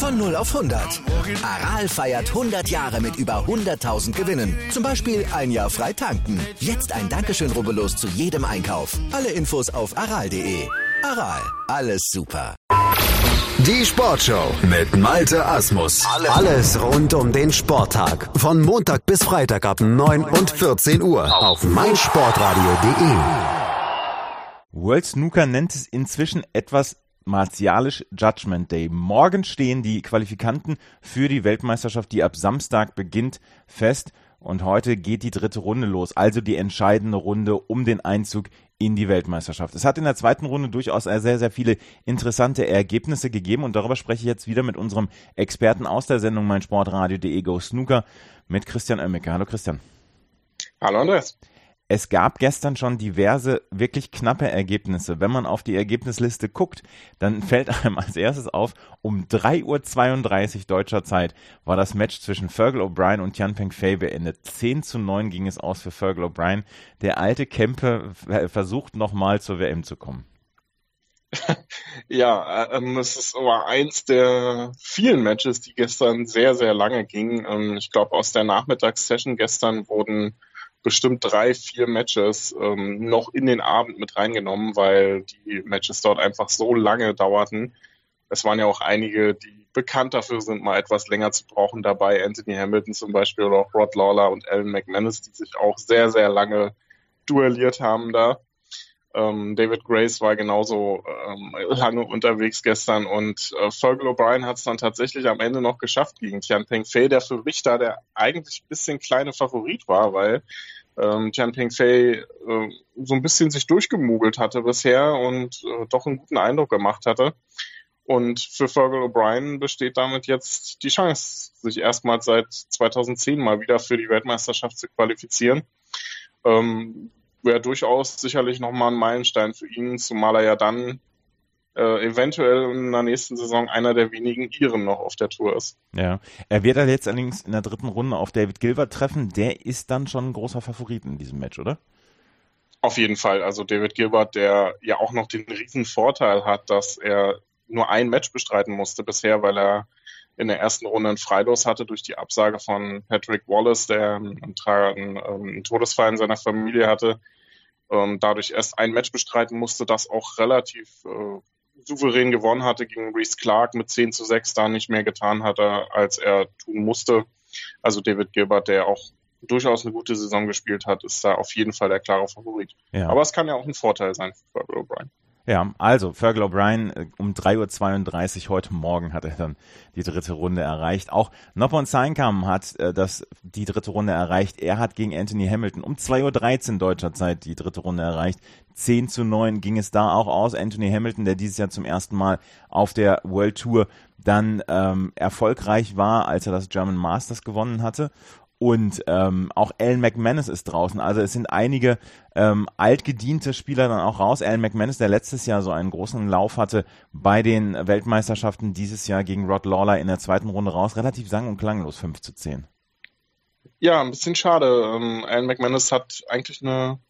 Von 0 auf 100. Aral feiert 100 Jahre mit über 100.000 Gewinnen. Zum Beispiel ein Jahr frei tanken. Jetzt ein Dankeschön, rubbellos zu jedem Einkauf. Alle Infos auf aral.de. Aral, alles super. Die Sportshow mit Malte Asmus. Alles rund um den Sporttag. Von Montag bis Freitag ab 9 und 14 Uhr auf meinsportradio.de. World Snooker nennt es inzwischen etwas martialisch Judgment Day. Morgen stehen die Qualifikanten für die Weltmeisterschaft, die ab Samstag beginnt, fest. Und heute geht die dritte Runde los, also die entscheidende Runde um den Einzug in die Weltmeisterschaft. Es hat in der zweiten Runde durchaus sehr, sehr viele interessante Ergebnisse gegeben und darüber spreche ich jetzt wieder mit unserem Experten aus der Sendung meinsportradio.de Go Snooker mit Christian Oemmeke. Hallo Christian. Hallo Andreas. Es gab gestern schon diverse wirklich knappe Ergebnisse. Wenn man auf die Ergebnisliste guckt, dann fällt einem als erstes auf, um 3:32 Uhr deutscher Zeit war das Match zwischen Fergal O'Brien und Tian Pengfei beendet. 10:9 ging es aus für Fergal O'Brien. Der alte Kempe versucht nochmal zur WM zu kommen. Ja, es ist aber eins der vielen Matches, die gestern sehr, sehr lange gingen. Ich glaube, aus der Nachmittagssession gestern wurden bestimmt 3-4 Matches noch in den Abend mit reingenommen, weil die Matches dort einfach so lange dauerten. Es waren ja auch einige, die bekannt dafür sind, mal etwas länger zu brauchen dabei. Anthony Hamilton zum Beispiel oder auch Rod Lawler und Alan McManus, die sich auch sehr, sehr lange duelliert haben da. David Grace war genauso lange unterwegs gestern und Fergal O'Brien hat es dann tatsächlich am Ende noch geschafft gegen Tian Pengfei, der für mich da der eigentlich ein bisschen kleine Favorit war, weil Tian Pengfei so ein bisschen sich durchgemogelt hatte bisher und doch einen guten Eindruck gemacht hatte. Und für Fergal O'Brien besteht damit jetzt die Chance, sich erstmals seit 2010 mal wieder für die Weltmeisterschaft zu qualifizieren. Wäre durchaus sicherlich nochmal ein Meilenstein für ihn, zumal er ja dann eventuell in der nächsten Saison einer der wenigen Iren noch auf der Tour ist. Ja, er wird jetzt allerdings in der dritten Runde auf David Gilbert treffen. Der ist dann schon ein großer Favorit in diesem Match, oder? Auf jeden Fall. Also David Gilbert, der ja auch noch den riesen Vorteil hat, dass er nur ein Match bestreiten musste bisher, weil er in der ersten Runde ein Freilos hatte durch die Absage von Patrick Wallace, der einen Todesfall in seiner Familie hatte. Dadurch erst ein Match bestreiten musste, das auch relativ souverän gewonnen hatte gegen Reece Clark mit 10:6, da nicht mehr getan hatte, als er tun musste. Also David Gilbert, der auch durchaus eine gute Saison gespielt hat, ist da auf jeden Fall der klare Favorit. Ja. Aber es kann ja auch ein Vorteil sein für Fergal O'Brien. Ja, also Fergal O'Brien um 3:32 Uhr heute Morgen hat er dann die dritte Runde erreicht. Auch Noppon Saengkham hat die dritte Runde erreicht. Er hat gegen Anthony Hamilton um 2:13 Uhr deutscher Zeit die dritte Runde erreicht. 10:9 ging es da auch aus. Anthony Hamilton, der dieses Jahr zum ersten Mal auf der World Tour dann erfolgreich war, als er das German Masters gewonnen hatte. Und auch Alan McManus ist draußen. Also es sind einige altgediente Spieler dann auch raus. Alan McManus, der letztes Jahr so einen großen Lauf hatte bei den Weltmeisterschaften, dieses Jahr gegen Rod Lawler in der zweiten Runde raus. Relativ sang- und klanglos 5:10. Ja, ein bisschen schade. Alan McManus hat eigentlich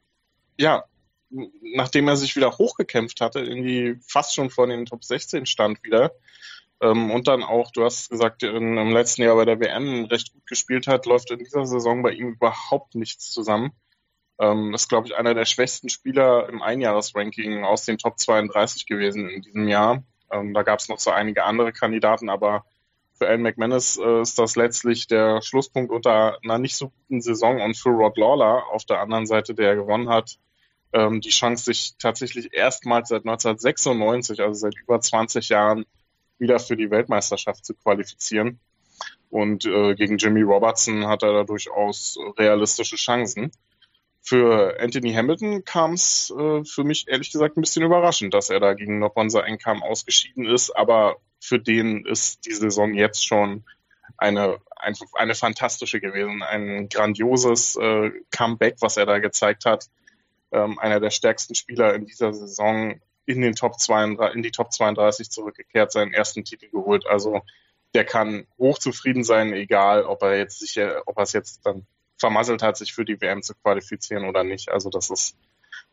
nachdem er sich wieder hochgekämpft hatte, irgendwie fast schon vor den Top 16 stand wieder. Und dann auch, du hast gesagt, im letzten Jahr bei der WM recht gut gespielt hat, läuft in dieser Saison bei ihm überhaupt nichts zusammen. Ist, glaube ich, einer der schwächsten Spieler im Einjahresranking aus den Top 32 gewesen in diesem Jahr. Da gab es noch so einige andere Kandidaten, aber für Alan McManus ist das letztlich der Schlusspunkt unter einer nicht so guten Saison. Und für Rod Lawler auf der anderen Seite, der gewonnen hat, die Chance, sich tatsächlich erstmals seit 1996, also seit über 20 Jahren, wieder für die Weltmeisterschaft zu qualifizieren. Und gegen Jimmy Robertson hat er da durchaus realistische Chancen. Für Anthony Hamilton kam es für mich ehrlich gesagt ein bisschen überraschend, dass er da gegen Noppon Saengkham ausgeschieden ist. Aber für den ist die Saison jetzt schon eine fantastische gewesen. Ein grandioses Comeback, was er da gezeigt hat. Einer der stärksten Spieler in dieser Saison, in die Top 32 zurückgekehrt, seinen ersten Titel geholt. Also der kann hochzufrieden sein, egal ob er es jetzt dann vermasselt hat, sich für die WM zu qualifizieren oder nicht. Also das ist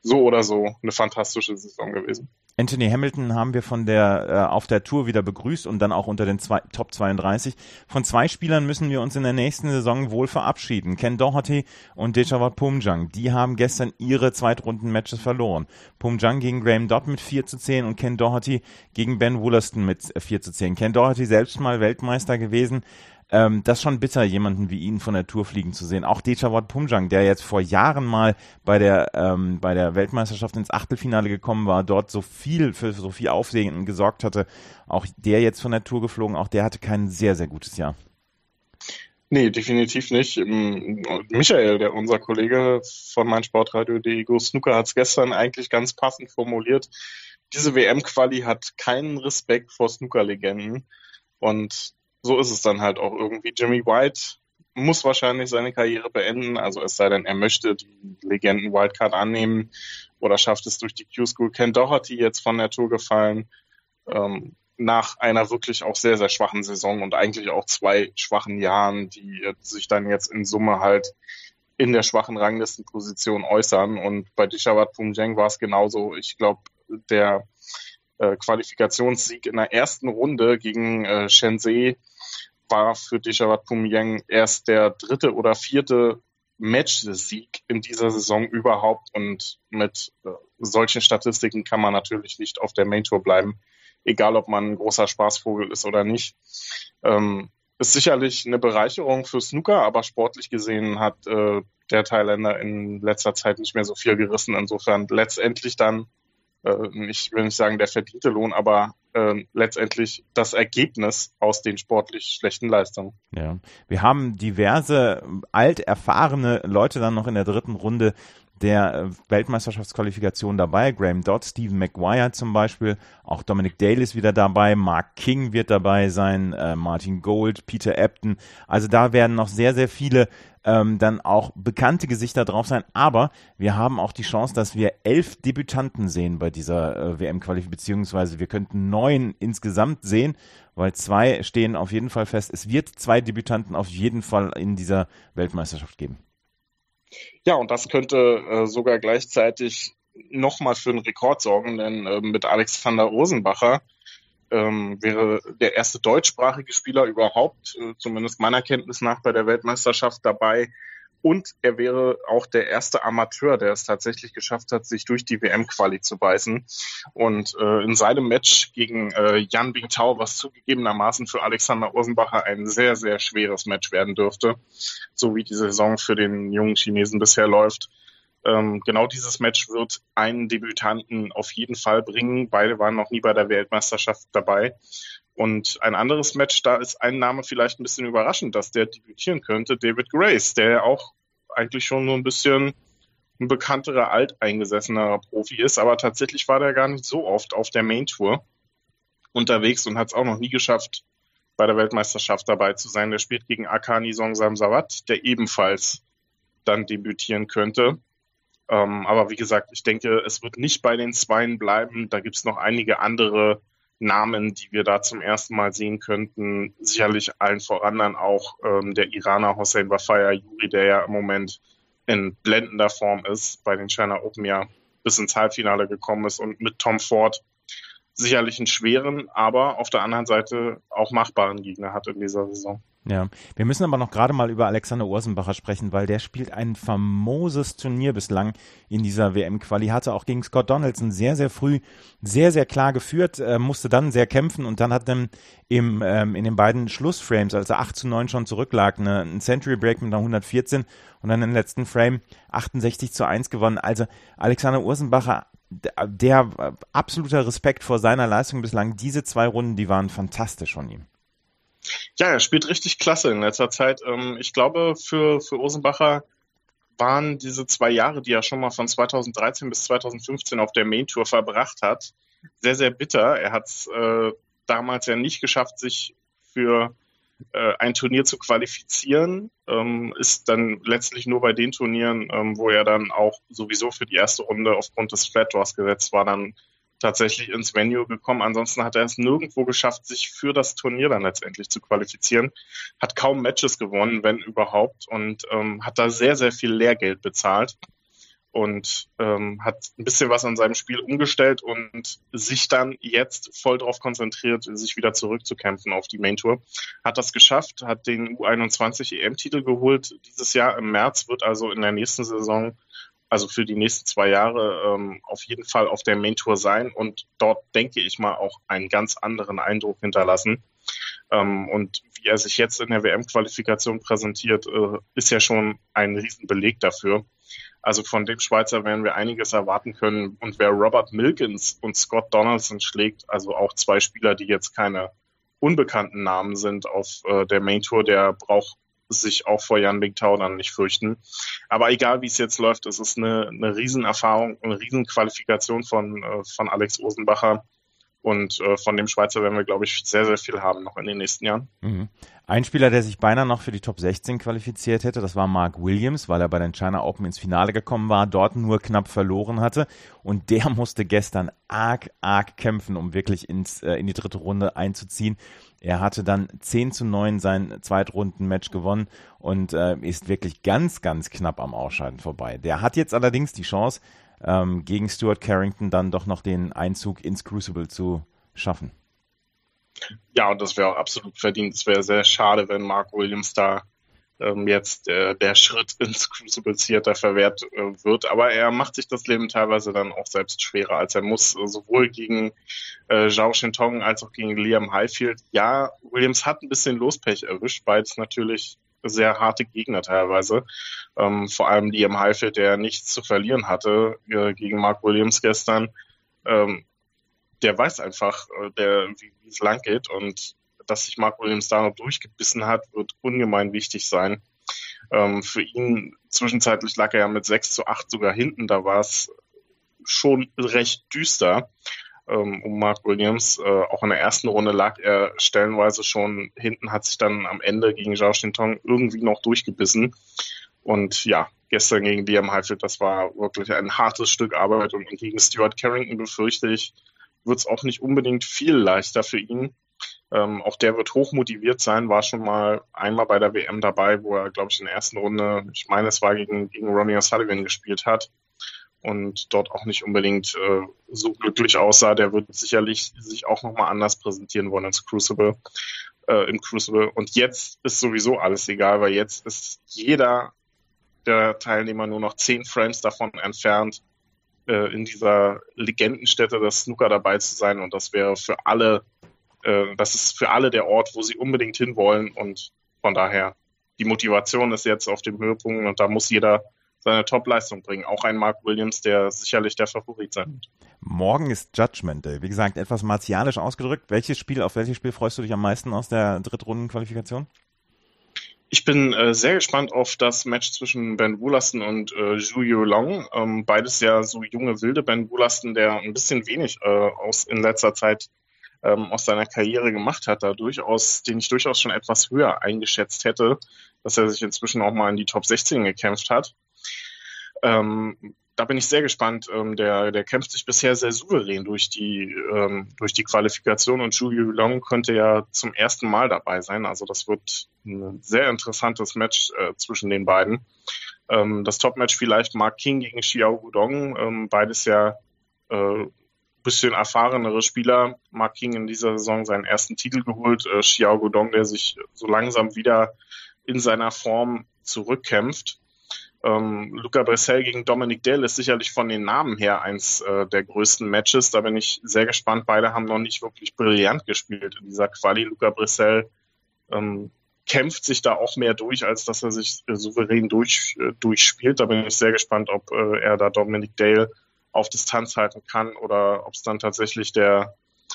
so oder so eine fantastische Saison gewesen. Anthony Hamilton haben wir auf der Tour wieder begrüßt und dann auch unter den Top 32. Von 2 Spielern müssen wir uns in der nächsten Saison wohl verabschieden. Ken Doherty und Dechawat Poomjang. Die haben gestern ihre Zweitrunden-Matches verloren. Poomjang gegen Graham Dodd mit 4:10 und Ken Doherty gegen Ben Wollaston mit 4:10. Ken Doherty selbst mal Weltmeister gewesen. Das ist schon bitter, jemanden wie ihn von der Tour fliegen zu sehen. Auch Dechawat Poomjang, der jetzt vor Jahren mal bei der Weltmeisterschaft ins Achtelfinale gekommen war, dort für so viel Aufsehen gesorgt hatte, auch der jetzt von der Tour geflogen, auch der hatte kein sehr, sehr gutes Jahr. Nee, definitiv nicht. Michael, unser Kollege von meinsportradio.de, Go Snooker, hat es gestern eigentlich ganz passend formuliert. Diese WM-Quali hat keinen Respekt vor Snooker-Legenden und so ist es dann halt auch irgendwie. Jimmy White muss wahrscheinlich seine Karriere beenden, also es sei denn, er möchte die Legenden-Wildcard annehmen oder schafft es durch die Q-School. Ken Doherty jetzt von der Tour gefallen, nach einer wirklich auch sehr, sehr schwachen Saison und eigentlich auch 2 schwachen Jahren, die sich dann jetzt in Summe halt in der schwachen Ranglistenposition äußern. Und bei Dechawat Poomjang war es genauso. Ich glaube, der Qualifikationssieg in der ersten Runde gegen Shenzhen war für Dechawat Poomjang erst der 3. oder 4. Match-Sieg in dieser Saison überhaupt. Und mit solchen Statistiken kann man natürlich nicht auf der Main-Tour bleiben, egal ob man ein großer Spaßvogel ist oder nicht. Ist sicherlich eine Bereicherung für Snooker, aber sportlich gesehen hat der Thailänder in letzter Zeit nicht mehr so viel gerissen. Insofern letztendlich dann, ich will nicht sagen der verdiente Lohn, aber letztendlich das Ergebnis aus den sportlich schlechten Leistungen. Ja, wir haben diverse alterfahrene Leute dann noch in der 3. Runde der Weltmeisterschaftsqualifikation dabei. Graham Dodd, Stephen Maguire zum Beispiel, auch Dominic Dale ist wieder dabei, Mark King wird dabei sein, Martin Gold, Peter Ebdon. Also da werden noch sehr, sehr viele dann auch bekannte Gesichter drauf sein. Aber wir haben auch die Chance, dass wir 11 Debütanten sehen bei dieser WM-Qualifikation, beziehungsweise wir könnten 9 insgesamt sehen, weil 2 stehen auf jeden Fall fest. Es wird 2 Debütanten auf jeden Fall in dieser Weltmeisterschaft geben. Ja, und das könnte sogar gleichzeitig nochmal für einen Rekord sorgen, denn mit Alexander Ursenbacher wäre der erste deutschsprachige Spieler überhaupt, zumindest meiner Kenntnis nach, bei der Weltmeisterschaft dabei. Und er wäre auch der erste Amateur, der es tatsächlich geschafft hat, sich durch die WM-Quali zu beißen. Und in seinem Match gegen Yan Bingtao, was zugegebenermaßen für Alexander Ursenbacher ein sehr, sehr schweres Match werden dürfte, so wie die Saison für den jungen Chinesen bisher läuft. Genau dieses Match wird einen Debütanten auf jeden Fall bringen. Beide waren noch nie bei der Weltmeisterschaft dabei. Und ein anderes Match, da ist ein Name vielleicht ein bisschen überraschend, dass der debütieren könnte, David Grace, der auch eigentlich schon so ein bisschen ein bekannterer, alteingesessener Profi ist, aber tatsächlich war der gar nicht so oft auf der Main Tour unterwegs und hat es auch noch nie geschafft, bei der Weltmeisterschaft dabei zu sein. Der spielt gegen Akani Songsamsawat, der ebenfalls dann debütieren könnte. Aber wie gesagt, ich denke, es wird nicht bei den Zweien bleiben. Da gibt es noch einige andere Namen, die wir da zum ersten Mal sehen könnten. Sicherlich allen voran dann auch der Iraner Hossein Bafaya-Juri, der ja im Moment in blendender Form ist, bei den China Open ja bis ins Halbfinale gekommen ist und mit Tom Ford sicherlich einen schweren, aber auf der anderen Seite auch machbaren Gegner hat in dieser Saison. Ja, wir müssen aber noch gerade mal über Alexander Ursenbacher sprechen, weil der spielt ein famoses Turnier bislang in dieser WM-Quali, hatte auch gegen Scott Donaldson sehr, sehr früh, sehr, sehr klar geführt, musste dann sehr kämpfen und dann hat dann in den beiden Schlussframes, als er 8:9 schon zurücklag, einen Century Break mit einer 114 und dann im letzten Frame 68:1 gewonnen. Also Alexander Ursenbacher, der absoluter Respekt vor seiner Leistung bislang. Diese 2 Runden, die waren fantastisch von ihm. Ja, er spielt richtig klasse in letzter Zeit. Ich glaube, für Ursenbacher waren diese 2 Jahre, die er schon mal von 2013 bis 2015 auf der Main Tour verbracht hat, sehr, sehr bitter. Er hat es damals ja nicht geschafft, sich für ein Turnier zu qualifizieren, ist dann letztlich nur bei den Turnieren, wo er dann auch sowieso für die erste Runde aufgrund des Flat Draws gesetzt war, dann tatsächlich ins Venue gekommen. Ansonsten hat er es nirgendwo geschafft, sich für das Turnier dann letztendlich zu qualifizieren. Hat kaum Matches gewonnen, wenn überhaupt, und hat da sehr, sehr viel Lehrgeld bezahlt. und hat ein bisschen was an seinem Spiel umgestellt und sich dann jetzt voll darauf konzentriert, sich wieder zurückzukämpfen auf die Main Tour. Hat das geschafft, hat den U21 EM-Titel geholt dieses Jahr im März, wird also in der nächsten Saison, also für die nächsten 2 Jahre, auf jeden Fall auf der Main Tour sein und dort, denke ich mal, auch einen ganz anderen Eindruck hinterlassen. Und wie er sich jetzt in der WM-Qualifikation präsentiert, ist ja schon ein Riesenbeleg dafür. Also von dem Schweizer werden wir einiges erwarten können. Und wer Robert Milkins und Scott Donaldson schlägt, also auch 2 Spieler, die jetzt keine unbekannten Namen sind auf der Main Tour, der braucht sich auch vor Jan Bingtao dann nicht fürchten. Aber egal, wie es jetzt läuft, es ist eine Riesenerfahrung, eine Riesenqualifikation von Alex Osenbacher. Und von dem Schweizer werden wir, glaube ich, sehr, sehr viel haben noch in den nächsten Jahren. Mhm. Ein Spieler, der sich beinahe noch für die Top 16 qualifiziert hätte, das war Mark Williams, weil er bei den China Open ins Finale gekommen war, dort nur knapp verloren hatte. Und der musste gestern arg kämpfen, um wirklich in die dritte Runde einzuziehen. Er hatte dann 10:9 sein Zweitrunden-Match gewonnen und ist wirklich ganz, ganz knapp am Ausscheiden vorbei. Der hat jetzt allerdings die Chance, gegen Stuart Carrington dann doch noch den Einzug ins Crucible zu schaffen. Ja, und das wäre auch absolut verdient. Es wäre sehr schade, wenn Mark Williams da jetzt der Schritt ins Crucible Theater verwehrt wird. Aber er macht sich das Leben teilweise dann auch selbst schwerer, als er muss. Sowohl gegen Zhao Shintong als auch gegen Liam Highfield. Ja, Williams hat ein bisschen Lospech erwischt, beides natürlich sehr harte Gegner teilweise. Vor allem Liam Highfield, der nichts zu verlieren hatte gegen Mark Williams gestern. Der weiß einfach, wie es lang geht, und dass sich Mark Williams da noch durchgebissen hat, wird ungemein wichtig sein. Für ihn, zwischenzeitlich lag er ja mit 6:8 sogar hinten, da war es schon recht düster um Mark Williams. Auch in der ersten Runde lag er stellenweise schon hinten, hat sich dann am Ende gegen Zhao Shintong irgendwie noch durchgebissen. Und ja, gestern gegen Liam Highfield, das war wirklich ein hartes Stück Arbeit, und gegen Stuart Carrington, befürchte ich, wird es auch nicht unbedingt viel leichter für ihn. Auch der wird hochmotiviert sein, war schon mal einmal bei der WM dabei, wo er, glaube ich, in der ersten Runde, ich meine, es war gegen Ronnie O'Sullivan gespielt hat und dort auch nicht unbedingt so glücklich aussah. Der wird sicherlich sich auch nochmal anders präsentieren wollen im Crucible. Und jetzt ist sowieso alles egal, weil jetzt ist jeder der Teilnehmer nur noch 10 Frames davon entfernt, in dieser Legendenstätte des Snooker dabei zu sein, und das wäre für alle, das ist für alle der Ort, wo sie unbedingt hinwollen, und von daher, die Motivation ist jetzt auf dem Höhepunkt, und da muss jeder seine Top-Leistung bringen. Auch ein Mark Williams, der sicherlich der Favorit sein wird. Morgen ist Judgment Day. Wie gesagt, etwas martialisch ausgedrückt. Auf welches Spiel freust du dich am meisten aus der Drittrunden-Qualifikation? Ich bin sehr gespannt auf das Match zwischen Ben Woolaston und Zhu Yuelong. Beides ja so junge Wilde. Ben Woolaston, der ein bisschen wenig in letzter Zeit aus seiner Karriere gemacht hat, den ich durchaus schon etwas höher eingeschätzt hätte, dass er sich inzwischen auch mal in die Top 16 gekämpft hat. Da bin ich sehr gespannt. Der kämpft sich bisher sehr souverän durch die Qualifikation, und Zhu Yuelong könnte ja zum ersten Mal dabei sein. Also das wird ein sehr interessantes Match zwischen den beiden. Das Top-Match vielleicht Mark King gegen Xiao Guodong. Beides ja bisschen erfahrenere Spieler. Mark King in dieser Saison seinen ersten Titel geholt. Xiao Guodong, der sich so langsam wieder in seiner Form zurückkämpft. Luca Bressel gegen Dominic Dale ist sicherlich von den Namen her eins der größten Matches. Da bin ich sehr gespannt. Beide haben noch nicht wirklich brillant gespielt in dieser Quali. Luca Bressel kämpft sich da auch mehr durch, als dass er sich souverän durchspielt. Da bin ich sehr gespannt, ob er da Dominic Dale auf Distanz halten kann, oder ob es dann tatsächlich der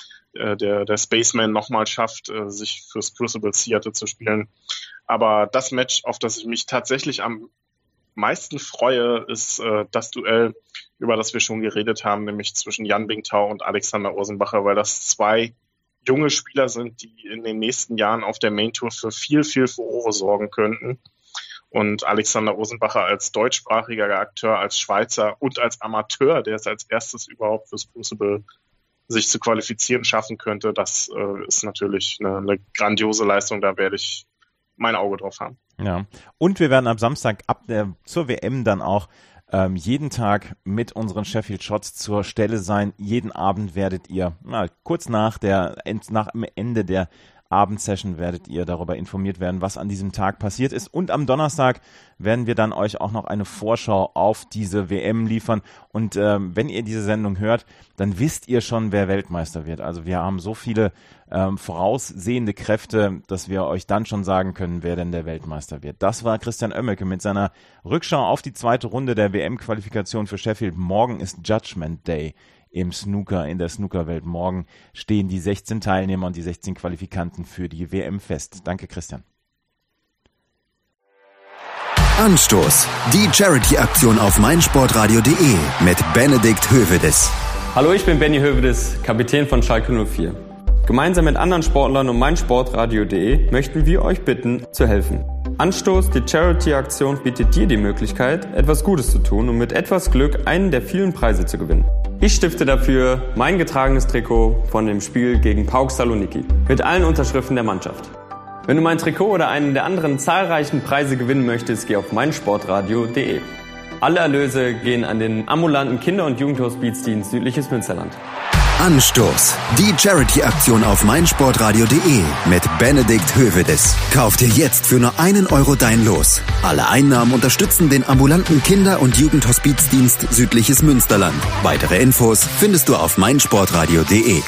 Spaceman nochmal schafft, sich fürs Crucible Theater zu spielen. Aber das Match, auf das ich mich tatsächlich am meisten freue, ist das Duell, über das wir schon geredet haben, nämlich zwischen Jan Bingtao und Alexander Osenbacher, weil das 2 junge Spieler sind, die in den nächsten Jahren auf der Main Tour für viel, viel Furore sorgen könnten. Und Alexander Osenbacher als deutschsprachiger Akteur, als Schweizer und als Amateur, der es als erstes überhaupt fürs Crucible sich zu qualifizieren schaffen könnte, das ist natürlich eine grandiose Leistung, da werde ich mein Auge drauf haben. Ja, und wir werden am Samstag zur WM dann auch jeden Tag mit unseren Sheffield Shots zur Stelle sein. Jeden Abend werdet ihr, kurz nach am Ende der Abendsession werdet ihr darüber informiert werden, was an diesem Tag passiert ist. Und am Donnerstag werden wir dann euch auch noch eine Vorschau auf diese WM liefern. Und wenn ihr diese Sendung hört, dann wisst ihr schon, wer Weltmeister wird. Also wir haben so viele voraussehende Kräfte, dass wir euch dann schon sagen können, wer denn der Weltmeister wird. Das war Christian Oemmeke mit seiner Rückschau auf die zweite Runde der WM-Qualifikation für Sheffield. Morgen ist Judgment Day im Snooker, in der Snookerwelt. Morgen stehen die 16 Teilnehmer und die 16 Qualifikanten für die WM fest. Danke, Christian. Anstoß. Die Charity-Aktion auf meinsportradio.de mit Benedikt Hövedes. Hallo, ich bin Benny Hövedes, Kapitän von Schalke 04. Gemeinsam mit anderen Sportlern und meinsportradio.de möchten wir euch bitten, zu helfen. Anstoß, die Charity-Aktion bietet dir die Möglichkeit, etwas Gutes zu tun und mit etwas Glück einen der vielen Preise zu gewinnen. Ich stifte dafür mein getragenes Trikot von dem Spiel gegen PAOK Saloniki mit allen Unterschriften der Mannschaft. Wenn du mein Trikot oder einen der anderen zahlreichen Preise gewinnen möchtest, geh auf meinsportradio.de. Alle Erlöse gehen an den ambulanten Kinder- und Jugendhospizdienst Südliches Münsterland. Anstoß. Die Charity-Aktion auf meinsportradio.de mit Benedikt Hövedes. Kauf dir jetzt für nur €1 dein Los. Alle Einnahmen unterstützen den ambulanten Kinder- und Jugendhospizdienst Südliches Münsterland. Weitere Infos findest du auf meinsportradio.de.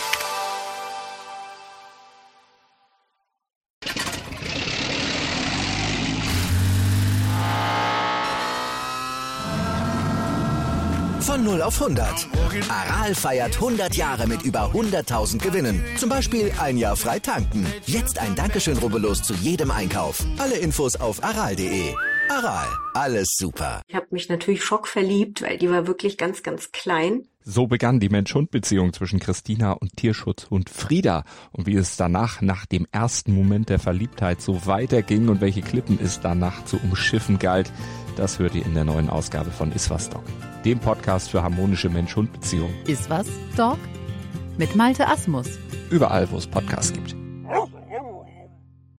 Von 0 auf 100. Aral feiert 100 Jahre mit über 100.000 Gewinnen. Zum Beispiel ein Jahr frei tanken. Jetzt ein Dankeschön, rubbellos zu jedem Einkauf. Alle Infos auf aral.de. Aral, alles super. Ich habe mich natürlich schockverliebt, weil die war wirklich ganz, ganz klein. So begann die Mensch-Hund-Beziehung zwischen Christina und Tierschutzhund Frieda. Und wie es danach, nach dem ersten Moment der Verliebtheit, so weiterging und welche Klippen es danach zu umschiffen galt, das hört ihr in der neuen Ausgabe von Iswas Dog, dem Podcast für harmonische Mensch-Hund-Beziehungen. Iswas Dog? Mit Malte Asmus. Überall, wo es Podcasts gibt.